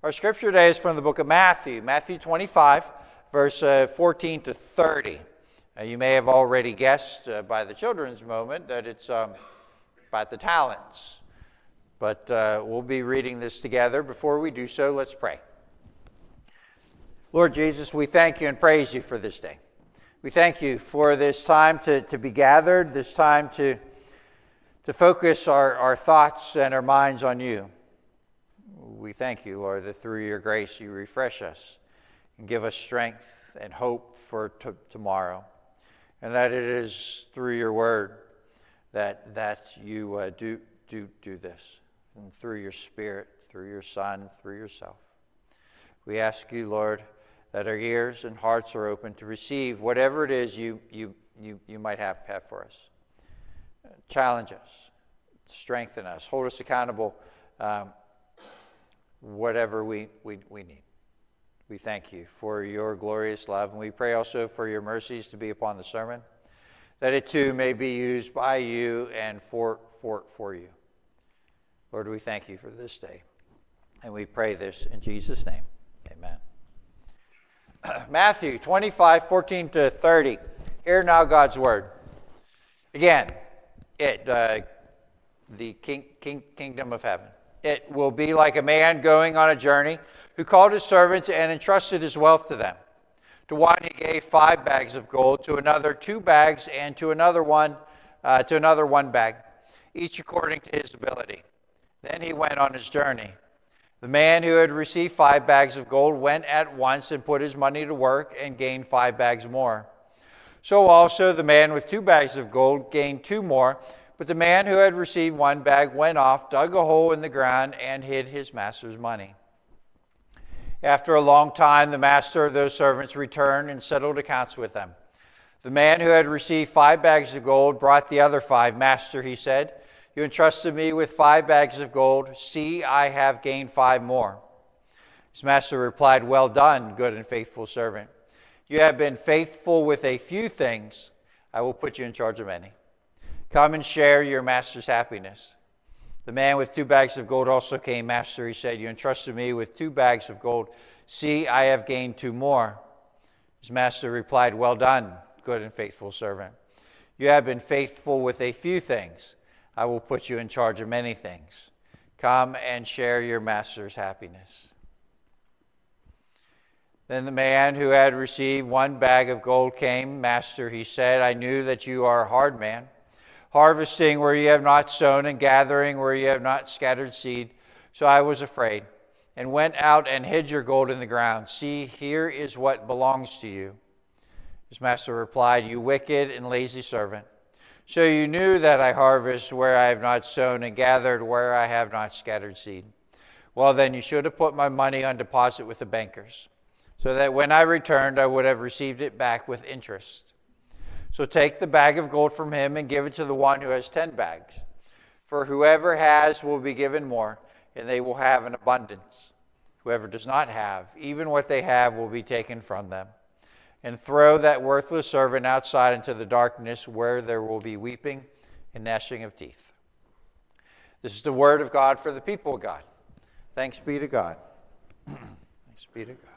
Our scripture today is from the book of Matthew, Matthew 25, verse 14 to 30. You may have already guessed by the children's moment that it's about the talents. But we'll be reading this together. Before we do so, let's pray. Lord Jesus, we thank you and praise you for this day. We thank you for this time to be gathered, this time to focus our thoughts and our minds on you. We thank you, Lord, that through your grace you refresh us and give us strength and hope for tomorrow. And that it is through your word that you do this. And through your Spirit, through your Son, through yourself. We ask you, Lord, that our ears and hearts are open to receive whatever it is you might have for us. Challenge us, strengthen us, hold us accountable, whatever we need. We thank you for your glorious love, and we pray also for your mercies to be upon the sermon, that it too may be used by you and for you. Lord, we thank you for this day, and we pray this in Jesus' name. Amen. Matthew 25, 14 to 30. Hear now God's word. Again, the kingdom of heaven. It will be like a man going on a journey who called his servants and entrusted his wealth to them. To one he gave 5 bags of gold, to another 2 bags, and to another one bag, each according to his ability. Then he went on his journey. The man who had received 5 bags of gold went at once and put his money to work and gained 5 bags more. So also the man with 2 bags of gold gained 2 more. But the man who had received 1 bag went off, dug a hole in the ground, and hid his master's money. After a long time, the master of those servants returned and settled accounts with them. The man who had received 5 bags of gold brought the other 5. Master, he said, you entrusted me with 5 bags of gold. See, I have gained 5 more. His master replied, well done, good and faithful servant. You have been faithful with a few things. I will put you in charge of many. Come and share your master's happiness. The man with 2 bags of gold also came. Master, he said, you entrusted me with 2 bags of gold. See, I have gained 2 more. His master replied, well done, good and faithful servant. You have been faithful with a few things. I will put you in charge of many things. Come and share your master's happiness. Then the man who had received 1 bag of gold came. Master, he said, I knew that you are a hard man, harvesting where you have not sown and gathering where you have not scattered seed. So I was afraid and went out and hid your gold in the ground. See, here is what belongs to you. His master replied, you wicked and lazy servant. So you knew that I harvest where I have not sown and gathered where I have not scattered seed. Well, then you should have put my money on deposit with the bankers, so that when I returned, I would have received it back with interest. So take the bag of gold from him and give it to the one who has 10 bags. For whoever has will be given more, and they will have an abundance. Whoever does not have, even what they have will be taken from them. And throw that worthless servant outside into the darkness, where there will be weeping and gnashing of teeth. This is the word of God for the people of God. Thanks be to God. Thanks be to God.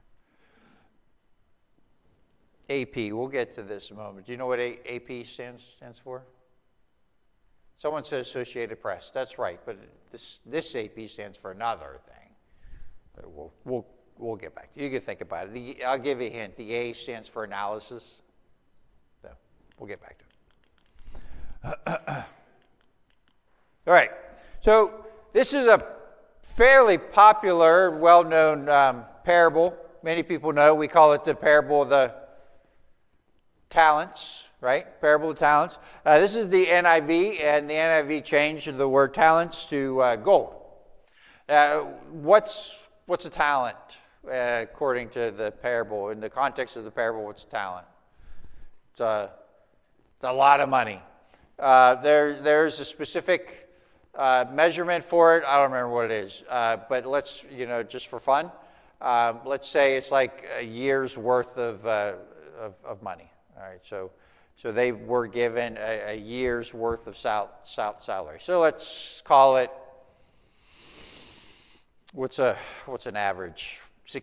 AP, we'll get to this in a moment. Do you know what AP stands for? Someone said Associated Press. That's right, but this AP stands for another thing. We'll get back to it. You can think about it. I'll give you a hint. The A stands for analysis. So we'll get back to it. All right. So this is a fairly popular, well-known parable. Many people know. We call it the parable of the talents, right? Parable of talents. This is the NIV, and the NIV changed the word talents to gold. What's a talent according to the parable? In the context of the parable, what's a talent? It's a lot of money. There's a specific measurement for it. I don't remember what it is, but let's, just for fun, let's say it's like a year's worth of money. All right, so they were given a year's worth of salary. So let's call it What's an average?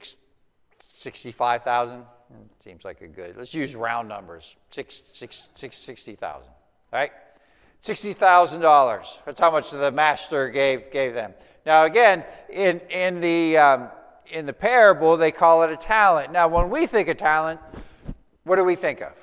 65,000? Seems like a good. Let's use round numbers. 60,000. All right, $60,000. That's how much the master gave them. Now again, in the parable, they call it a talent. Now, when we think of talent, what do we think of?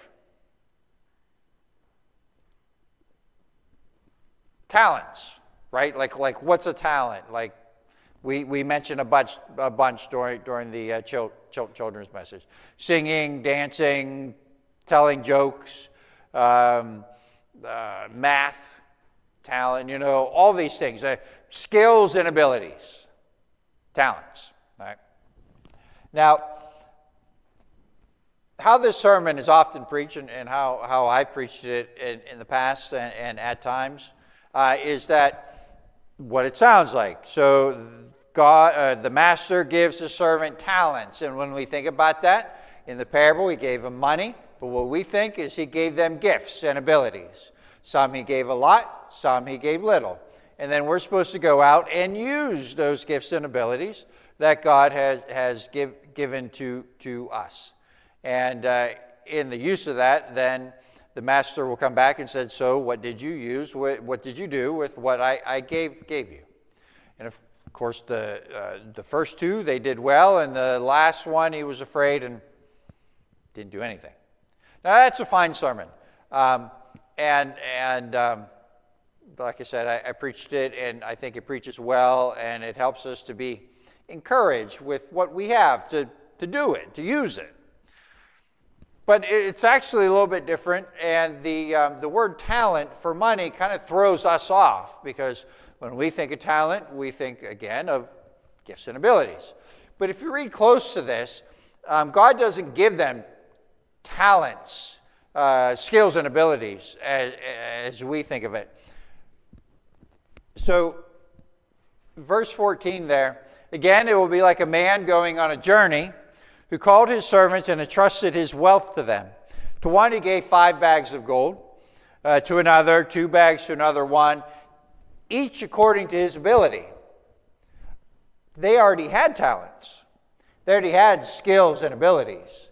Talents, right? Like what's a talent? Like we mentioned a bunch during the children's message: singing, dancing, telling jokes, math, talent. All these things, skills and abilities, talents. Right? Now, how this sermon is often preached, and how I preached it in the past and at times, is that what it sounds like. So God, the master gives the servant talents, and when we think about that, in the parable he gave them money, but what we think is he gave them gifts and abilities. Some he gave a lot, some he gave little. And then we're supposed to go out and use those gifts and abilities that God has given to us. And in the use of that, then the master will come back and say, so what did you use? What did you do with what I gave you? And of course, the first two, they did well, and the last one, he was afraid and didn't do anything. Now, that's a fine sermon. And like I said, I preached it, and I think it preaches well, and it helps us to be encouraged with what we have, to do it, to use it. But it's actually a little bit different, and the word talent for money kind of throws us off, because when we think of talent, we think, again, of gifts and abilities. But if you read close to this, God doesn't give them talents, skills and abilities as we think of it. So, verse 14 there, again, it will be like a man going on a journey who called his servants and entrusted his wealth to them. To one he gave 5 bags of gold, to another 2 bags, to another 1, each according to his ability. They already had talents. They already had skills and abilities.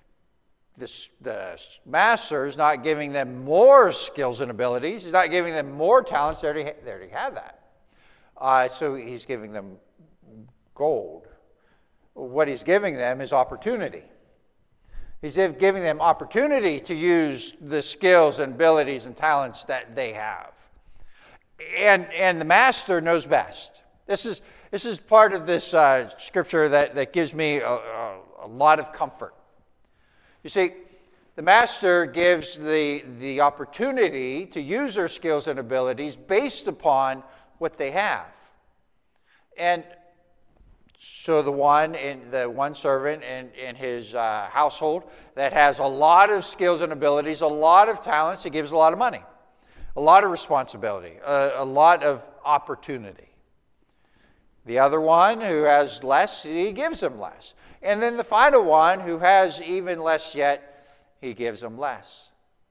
The master is not giving them more skills and abilities. He's not giving them more talents. They already have that. So he's giving them gold. What he's giving them is opportunity. He's giving them opportunity to use the skills and abilities and talents that they have. And the master knows best. This is part of this scripture that gives me a lot of comfort. You see, the master gives the opportunity to use their skills and abilities based upon what they have. And so the one servant in his household that has a lot of skills and abilities, a lot of talents, he gives a lot of money, a lot of responsibility, a lot of opportunity. The other one who has less, he gives him less. And then the final one who has even less yet, he gives him less.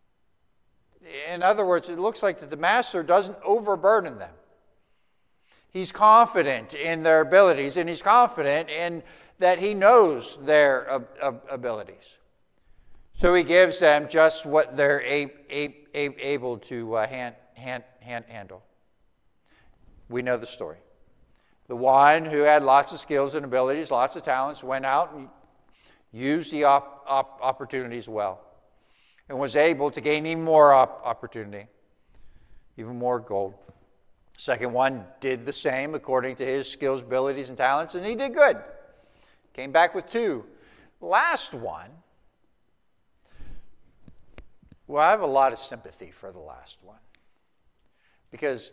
In other words, it looks like that the master doesn't overburden them. He's confident in their abilities, and he's confident in that he knows their abilities. So he gives them just what they're able to handle. We know the story. The one who had lots of skills and abilities, lots of talents, went out and used the opportunities well, and was able to gain even more opportunity, even more gold. Second one did the same according to his skills, abilities, and talents, and he did good. Came back with 2. Last one, well, I have a lot of sympathy for the last one, because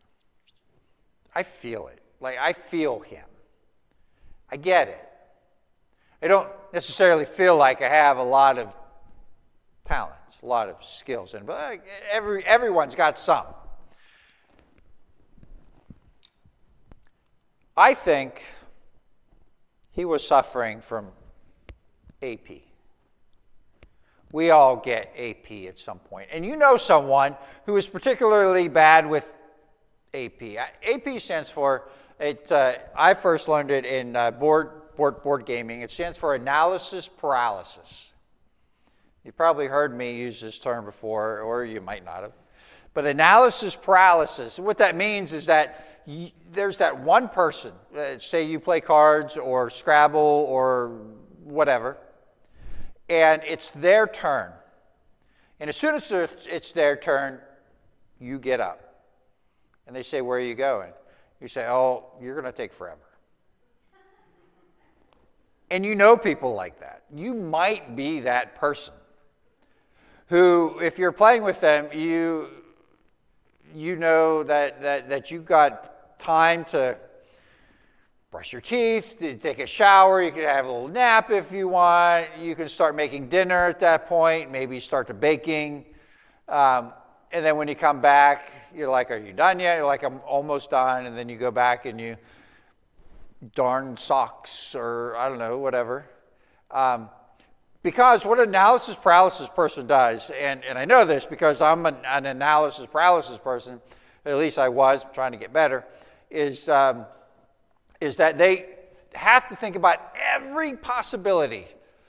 I feel it. Like, I feel him. I get it. I don't necessarily feel like I have a lot of talents, a lot of skills, but everyone's got some. I think he was suffering from AP. We all get AP at some point. And you know someone who is particularly bad with AP. AP stands for I first learned it in board gaming. It stands for analysis paralysis. You've probably heard me use this term before, or you might not have. But analysis paralysis, what that means is that there's that one person, say you play cards or Scrabble or whatever, and it's their turn. And as soon as it's their turn, you get up. And they say, where are you going? You say, oh, you're going to take forever. And you know people like that. You might be that person who, if you're playing with them, you know that you've got time to brush your teeth, to take a shower, you can have a little nap if you want, you can start making dinner at that point, maybe start to baking, and then when you come back, you're like, are you done yet? You're like, I'm almost done, and then you go back and you darn socks or I don't know, whatever. Because what an analysis paralysis person does, and I know this because I'm an analysis paralysis person, at least I was trying to get better, is that they have to think about every possibility.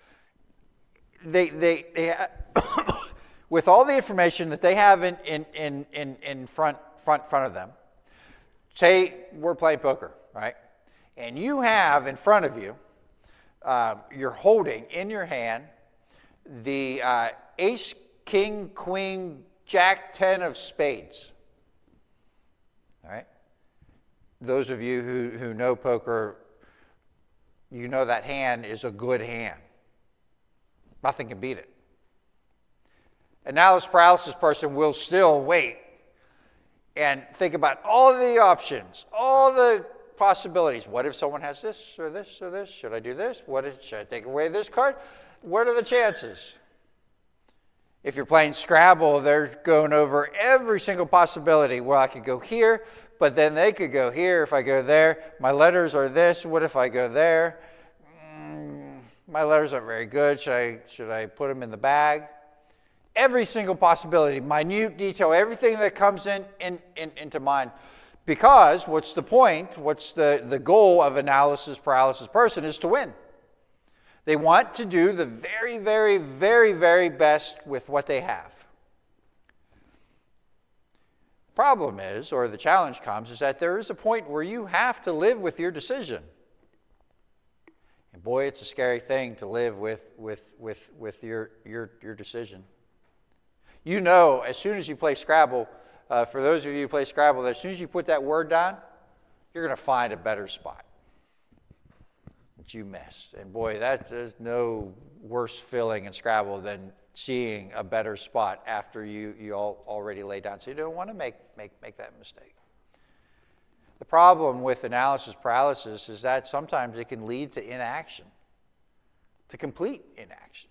They with all the information that they have in front of them. Say we're playing poker, right? And you have in front of you, you're holding in your hand the ace, king, queen, jack, 10 of spades. All right? Those of you who know poker, you know that hand is a good hand. Nothing can beat it. Analysis paralysis person will still wait and think about all the options, all the possibilities. What if someone has this or this or this? Should I do this? Should I take away this card? What are the chances? If you're playing Scrabble, they're going over every single possibility. Well, I could go here, but then they could go here if I go there. My letters are this. What if I go there? My letters aren't very good. Should I put them in the bag? Every single possibility, minute detail, everything that comes into mind. Because what's the point? What's the goal of analysis paralysis person is to win. They want to do the very, very, very, very best with what they have. Problem is, or the challenge comes, is that there is a point where you have to live with your decision. And boy, it's a scary thing to live with your decision. You know, as soon as you play Scrabble, for those of you who play Scrabble, as soon as you put that word down, you're going to find a better spot that you missed. And boy, there's no worse feeling in Scrabble than seeing a better spot after you already lay down. So you don't want to make that mistake. The problem with analysis paralysis is that sometimes it can lead to inaction, to complete inaction.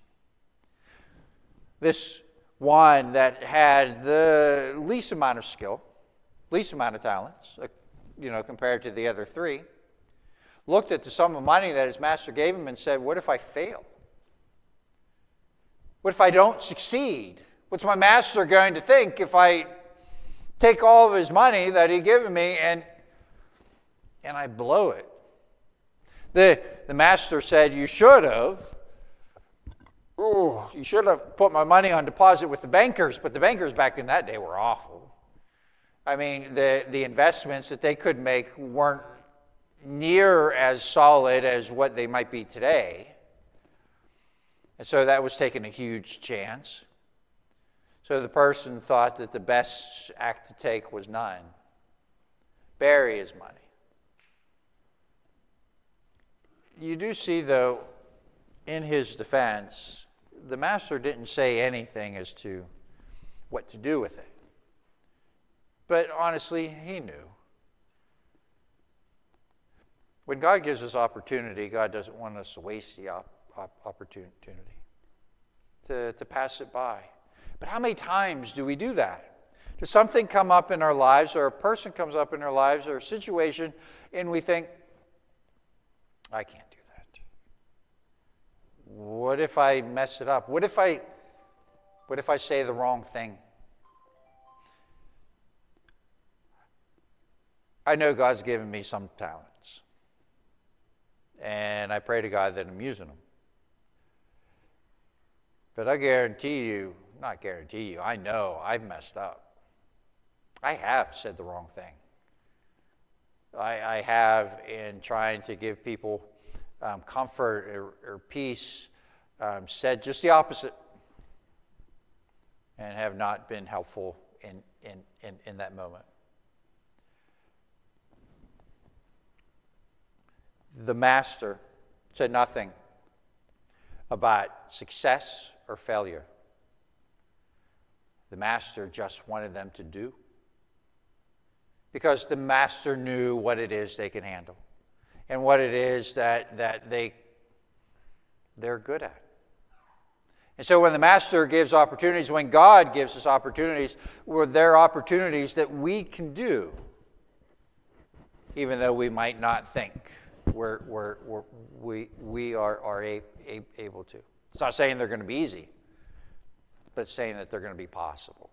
This one that had the least amount of skill, least amount of talents, compared to the other three, looked at the sum of money that his master gave him and said, what if I fail? What if I don't succeed? What's my master going to think if I take all of his money that he's given me and I blow it? The master said, you should have put my money on deposit with the bankers, but the bankers back in that day were awful. I mean, the investments that they could make weren't near as solid as what they might be today. And so that was taking a huge chance. So the person thought that the best act to take was none. Bury his money. You do see, though, in his defense, the master didn't say anything as to what to do with it. But honestly, he knew. When God gives us opportunity, God doesn't want us to waste the opportunity, to pass it by. But how many times do we do that? Does something come up in our lives, or a person comes up in our lives, or a situation, and we think, I can't do that. What if I mess it up? What if I say the wrong thing? I know God's given me some talents. And I pray to God that I'm using them. But I know I've messed up. I have said the wrong thing. I have, in trying to give people comfort or peace, said just the opposite and have not been helpful in that moment. The master said nothing about success or failure. The master just wanted them to do, because the master knew what it is they can handle and what it is that they're good at. And so when the master gives opportunities, when God gives us opportunities, they're opportunities that we can do, even though we might not think we are able to. It's not saying they're going to be easy, but it's saying that they're going to be possible.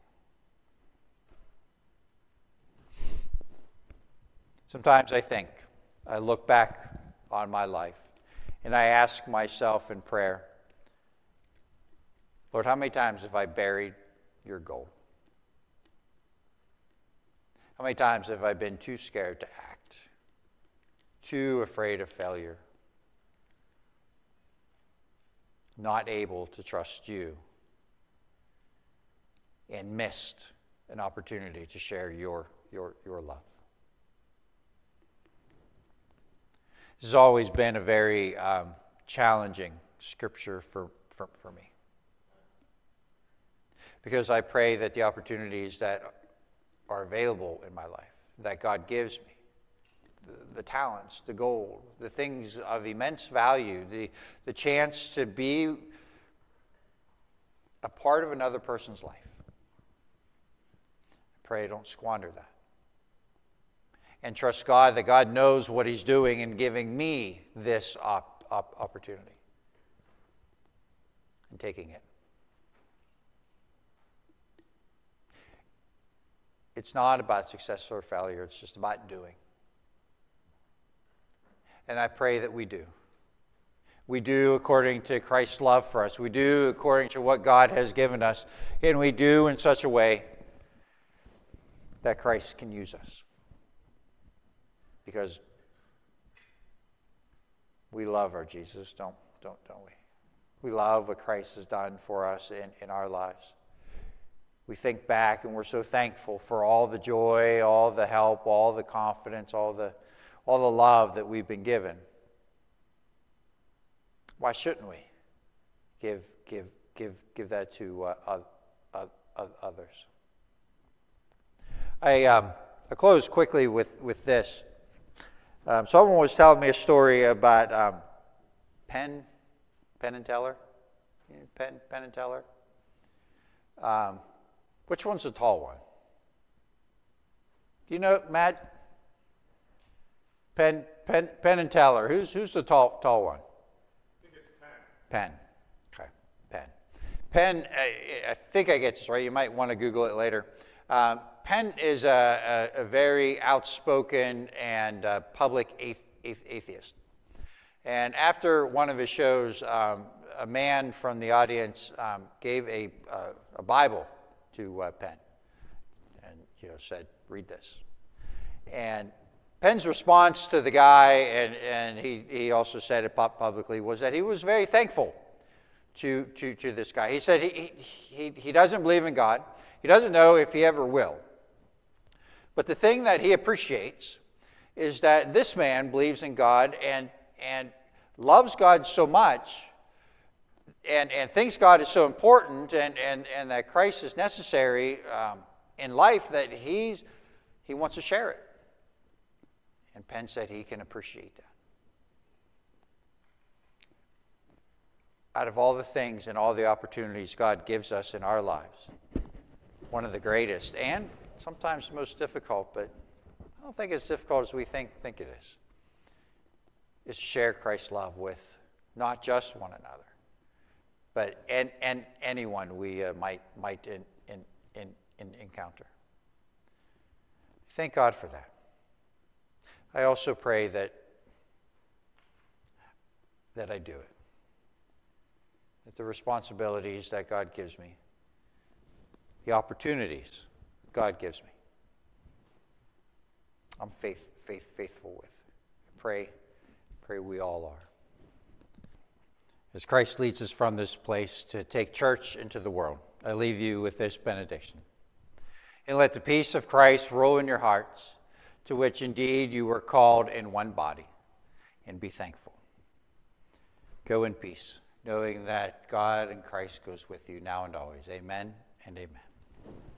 Sometimes I look back on my life, and I ask myself in prayer, Lord, how many times have I buried your goal? How many times have I been too scared to act, too afraid of failure, not able to trust you, and missed an opportunity to share your love? This has always been a very challenging scripture for me, because I pray that the opportunities that are available in my life, that God gives me, the talents, the gold, the things of immense value, the chance to be a part of another person's life, I pray I don't squander that. And trust God that God knows what He's doing in giving me this opportunity and taking it. It's not about success or failure. It's just about doing. And I pray that we do. We do according to Christ's love for us. We do according to what God has given us. And we do in such a way that Christ can use us. Because we love our Jesus, don't we? We love what Christ has done for us in our lives. We think back and we're so thankful for all the joy, all the help, all the confidence, all the love that we've been given. Why shouldn't we give that to others? I close quickly with this. Someone was telling me a story about Penn and Teller. Penn and Teller. Which one's the tall one? Do you know, Matt? Penn and Teller. Who's the tall one? I think it's Penn. Penn. Okay, Penn. Penn. I think I get this right. You might want to Google it later. Penn is a very outspoken and public atheist. And after one of his shows, a man from the audience gave a Bible to Penn and said, "Read this." And Penn's response to the guy, and he also said it publicly, was that he was very thankful to this guy. He said he doesn't believe in God. He doesn't know if he ever will. But the thing that he appreciates is that this man believes in God and loves God so much and thinks God is so important and that Christ is necessary in life that he wants to share it. And Penn said he can appreciate that. Out of all the things and all the opportunities God gives us in our lives, one of the greatest and sometimes most difficult, but I don't think as difficult as we think it is to share Christ's love with not just one another, but anyone we might encounter. Thank God for that. I also pray that I do it. That the responsibilities that God gives me, the opportunities God gives me, I'm faithful with. Pray we all are. As Christ leads us from this place to take church into the world, I leave you with this benediction. And let the peace of Christ rule in your hearts, to which indeed you were called in one body, and be thankful. Go in peace, knowing that God and Christ goes with you now and always. Amen and amen.